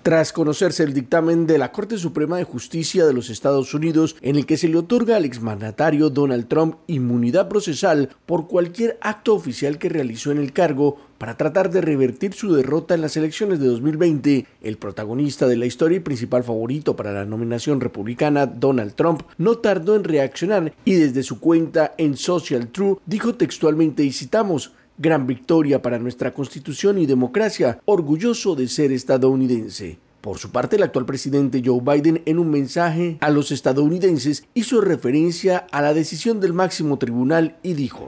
Tras conocerse el dictamen de la Corte Suprema de Justicia de los Estados Unidos en el que se le otorga al exmandatario Donald Trump inmunidad procesal por cualquier acto oficial que realizó en el cargo para tratar de revertir su derrota en las elecciones de 2020, el protagonista de la historia y principal favorito para la nominación republicana, Donald Trump, no tardó en reaccionar y desde su cuenta en Social Truth dijo textualmente, y citamos: "Gran victoria para nuestra Constitución y democracia, orgulloso de ser estadounidense". Por su parte, el actual presidente Joe Biden, en un mensaje a los estadounidenses, hizo referencia a la decisión del máximo tribunal y dijo: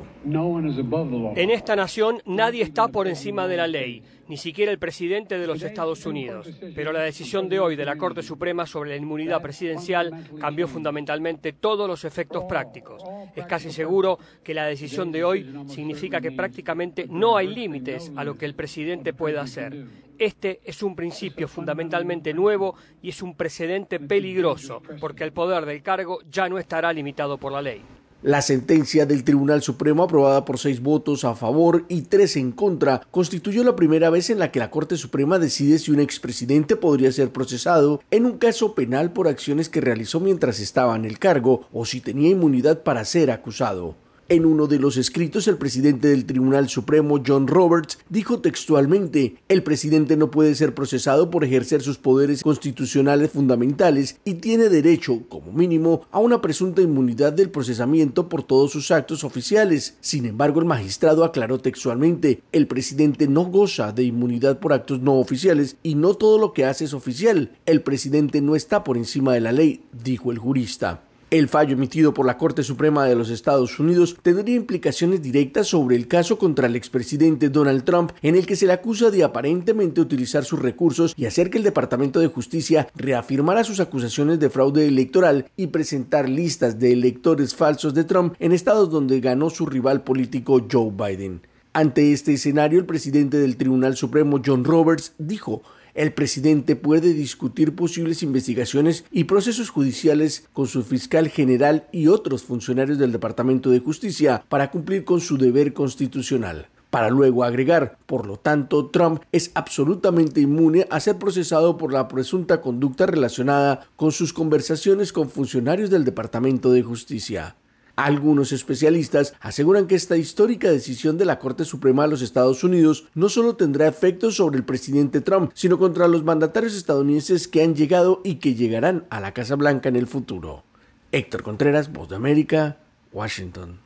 "En esta nación nadie está por encima de la ley, ni siquiera el presidente de los Estados Unidos. Pero la decisión de hoy de la Corte Suprema sobre la inmunidad presidencial cambió fundamentalmente todos los efectos prácticos. Es casi seguro que la decisión de hoy significa que prácticamente no hay límites a lo que el presidente pueda hacer. Este es un principio fundamentalmente nuevo y es un precedente peligroso, porque el poder del cargo ya no estará limitado por la ley". La sentencia del Tribunal Supremo, aprobada por 6 votos a favor y 3 en contra, constituyó la primera vez en la que la Corte Suprema decide si un expresidente podría ser procesado en un caso penal por acciones que realizó mientras estaba en el cargo o si tenía inmunidad para ser acusado. En uno de los escritos, el presidente del Tribunal Supremo, John Roberts, dijo textualmente: "El presidente no puede ser procesado por ejercer sus poderes constitucionales fundamentales y tiene derecho, como mínimo, a una presunta inmunidad del procesamiento por todos sus actos oficiales". Sin embargo, el magistrado aclaró textualmente: "El presidente no goza de inmunidad por actos no oficiales y no todo lo que hace es oficial. El presidente no está por encima de la ley", dijo el jurista. El fallo emitido por la Corte Suprema de los Estados Unidos tendría implicaciones directas sobre el caso contra el expresidente Donald Trump, en el que se le acusa de aparentemente utilizar sus recursos y hacer que el Departamento de Justicia reafirmara sus acusaciones de fraude electoral y presentar listas de electores falsos de Trump en estados donde ganó su rival político Joe Biden. Ante este escenario, el presidente del Tribunal Supremo, John Roberts, dijo: "El presidente puede discutir posibles investigaciones y procesos judiciales con su fiscal general y otros funcionarios del Departamento de Justicia para cumplir con su deber constitucional", para luego agregar: "Por lo tanto, Trump es absolutamente inmune a ser procesado por la presunta conducta relacionada con sus conversaciones con funcionarios del Departamento de Justicia". Algunos especialistas aseguran que esta histórica decisión de la Corte Suprema de los Estados Unidos no solo tendrá efectos sobre el presidente Trump, sino contra los mandatarios estadounidenses que han llegado y que llegarán a la Casa Blanca en el futuro. Héctor Contreras, Voz de América, Washington.